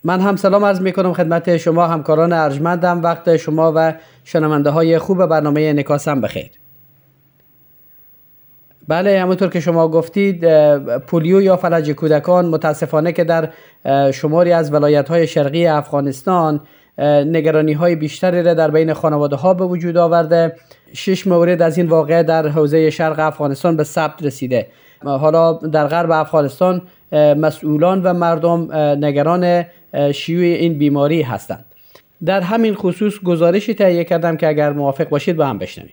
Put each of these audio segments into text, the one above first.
من هم سلام عرض میکنم خدمت شما همکاران ارجمندم. وقت شما و شنونده های خوب برنامه نکاسم بخیر. بله، همونطور که شما گفتید پولیو یا فلج کودکان متاسفانه که در شماری از ولایت‌های شرقی افغانستان نگرانی های بیشتری را در بین خانواده ها به وجود آورده. 6 مورد از این واقعه در حوزه شرق افغانستان به ثبت رسیده. حالا در غرب افغانستان مسئولان و مردم نگران شیوع این بیماری هستند. در همین خصوص گزارشی تهیه کردم که اگر موافق باشید با هم بشنویم.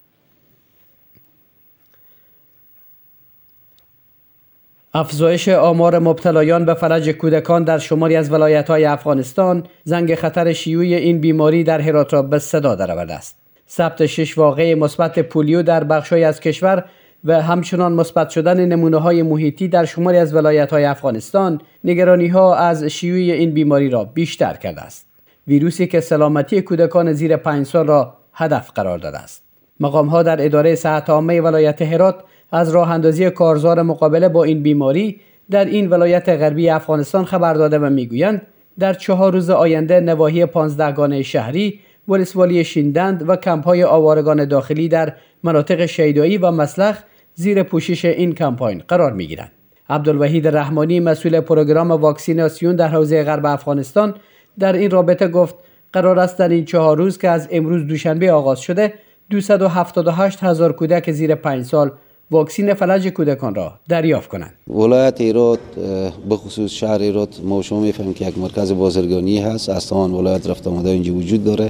افزایش آمار مبتلایان به فلج کودکان در شماری از ولایت‌های افغانستان زنگ خطر شیوع این بیماری در هرات را به صدا درآورده است. ثبت 6 واقعه مثبت پولیو در بخش‌های از کشور و همچنان مثبت شدن نمونه‌های محیطی در شماری از ولایت‌های افغانستان نگرانی‌ها از شیوع این بیماری را بیشتر کرده است. ویروسی که سلامتی کودکان زیر 5 سال را هدف قرار داده است. مقام‌ها در اداره صحت عامه ولایت هرات از راه اندازی کارزار مقابله با این بیماری در این ولایت غربی افغانستان خبر داده و میگویند در 4 روز آینده نواحی 15 گانه شهری، ولسوالی شیندند و کمپ‌های آوارگان داخلی در مناطق شیدایی و مسلخ زیر پوشش این کمپاین قرار میگیرند. عبدالوحید رحمانی مسئول پروگرام واکسیناسیون در حوزه غرب افغانستان در این رابطه گفت قرار است در این 4 روز که از امروز دوشنبه آغاز شده 278,000 کودک زیر 5 سال واکسین فلج کودکان را دریافت کنند. ولایت هرات به خصوص شهر هرات ما شما میفهمیم که یک مرکز بازرگانی هست. از تمام ولایت رفت آمده اینجا وجود داره.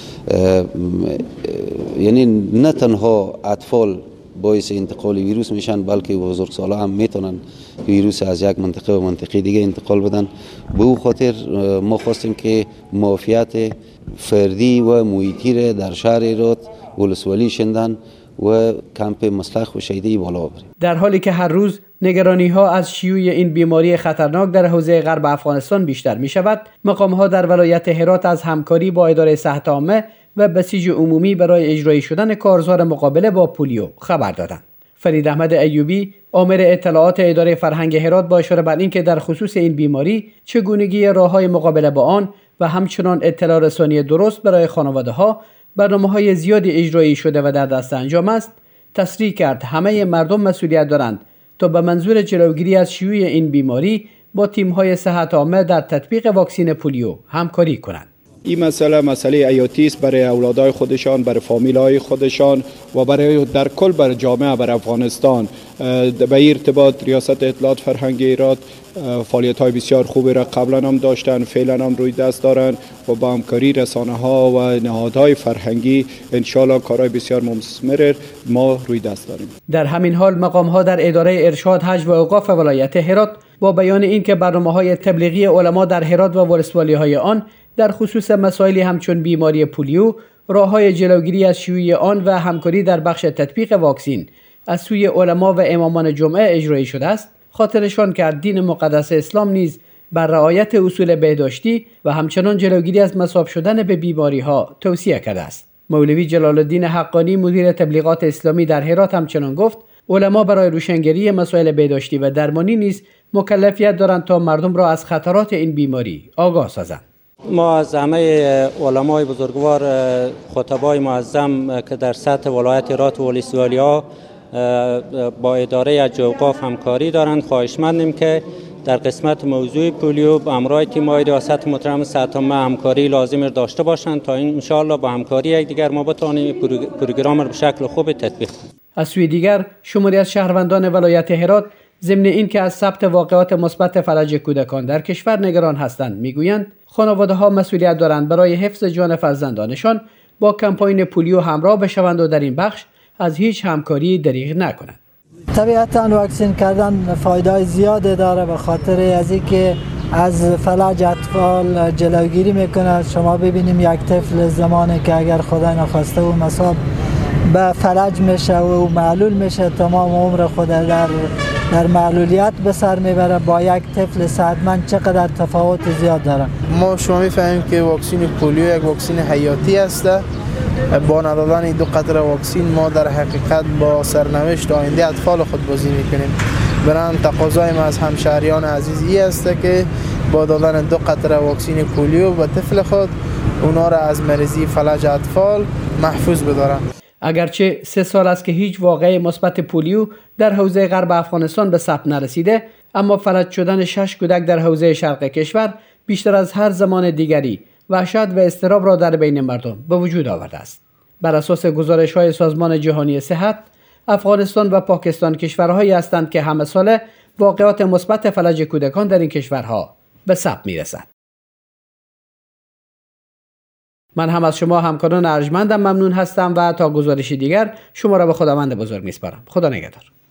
یعنی نه تنها اطفال باعث انتقال ویروس میشن بلکه بزرگسالان هم میتونن ویروس از یک منطقه به منطقه دیگه انتقال بدن. به او خاطر ما خواستیم که معافیت فردی و محیطی را در شهر هرات، ولسوالی شیندند و کمپ مسلخ و شیدایی بالا ببریم. در حالی که هر روز نگرانی ها از شیوع این بیماری خطرناک در حوزه غرب افغانستان بیشتر می شود، مقام ها در ولایت هرات از همکاری با اداره صحت عامه و بسیج عمومی برای اجرایی شدن کارزار مقابله با پولیو خبر دادند. فرید احمد ایوبی، آمر اطلاعات اداره فرهنگ هرات، با اشاره بر اینکه در خصوص این بیماری چگونگی راههای مقابله با آن و همچنان اطلاع رسانی درست برای خانواده ها برنامه‌های زیادی اجرایی شده و در دست انجام است، تصریح کرد همه مردم مسئولیت دارند تا به منظور جلوگیری از شیوع این بیماری با تیم‌های صحت عامه در تطبیق واکسین پولیو همکاری کنند. این مسئله حیاتی است برای اولادای خودشان، برای فامیلای خودشان و برای در کل برای جامعه، برای افغانستان. به این ارتباط ریاست اطلاعات فرهنگ هرات فعالیت‌های بسیار خوبی را قبلا هم داشتن، فعلا هم روی دست دارن و با همکاری رسانه‌ها و نهادهای فرهنگی ان شاءالله کارهای بسیار مثمر ما روی دست داریم. در همین حال مقام‌ها در اداره ارشاد حج و اوقاف ولایت هرات با بیان اینکه برنامه‌های تبلیغی علما در هرات و ولسوالی‌های آن در خصوص مسائلی همچون بیماری پولیو، راه‌های جلوگیری از شیوع آن و همکاری در بخش تطبیق واکسین از سوی علما و امامان جمعه اجرایی شده است، خاطرشان کرد دین مقدس اسلام نیز بر رعایت اصول بهداشتی و همچنان جلوگیری از مصاب شدن به بیماری‌ها توصیه کرده است. مولوی جلال الدین حقانی مدیر تبلیغات اسلامی در هرات همچنان گفت علما برای روشنگری مسائل بهداشتی و درمانی نیز مکلفیت دارند تا مردم را از خطرات این بیماری آگاه سازند. ما از همه علمای بزرگوار، خطبای معظم که در سطح ولایت هرات و ولسوالی‌ها با اداره حج و اوقاف همکاری دارند، خواهشمندیم که در قسمت موضوع پولیو با همراه تیم‌های ریاست محترم صحت عامه همکاری لازم را داشته باشند تا ان شاءالله با همکاری یکدیگر ما بتوانیم پروگرام را به شکل خوب تطبیق کنیم. از سوی دیگر شماری از شهروندان ولایت هرات ضمن اینکه از ثبت واقعات مثبت فلج کودکان در کشور نگران هستند میگویند خانواده‌ها مسئولیت دارند برای حفظ جان فرزندانشان با کمپاین پولیو همراه بشوند و در این بخش از هیچ همکاری دریغ نکنند. طبیعتاً واکسین کردن فایده زیاده داره به خاطر از اینکه از فلج اطفال جلوگیری میکنه. شما ببینیم یک طفل زمانی که اگر خدای نخواسته و مصاب به فلج میشه و معلول میشه تمام عمر خود در معلولیت به سر میبره، با یک طفل صحتمند چقدر تفاوت زیاد داره. ما شما میفهمیم که واکسین پولیو یک واکسین حیاتی است. با ندادن 2 قطره واکسین ما در حقیقت با سرنوشت آینده اطفال خود بازی میکنیم. برای تقاضای ما از همشهریان عزیزی است که با دادن 2 قطره واکسین پولیو به طفل خود اونا را از مریضی فلج اطفال محفوظ بدارند. اگرچه 3 سال است که هیچ واقعه مثبت پولیو در حوزه غرب افغانستان به ثبت نرسیده، اما فلج شدن 6 کودک در حوزه شرق کشور بیشتر از هر زمان دیگری وحشت و اضطراب را در بین مردم به وجود آورده است. بر اساس گزارش‌های سازمان جهانی صحت، افغانستان و پاکستان کشورهایی هستند که همه ساله واقعات مثبت فلج کودکان در این کشورها به ثبت می‌رسد. من هم از شما همکاران ارجمندم ممنون هستم و تا گزارشی دیگر شما را به خداوند بزرگ می‌سپارم. خدا نگهدار.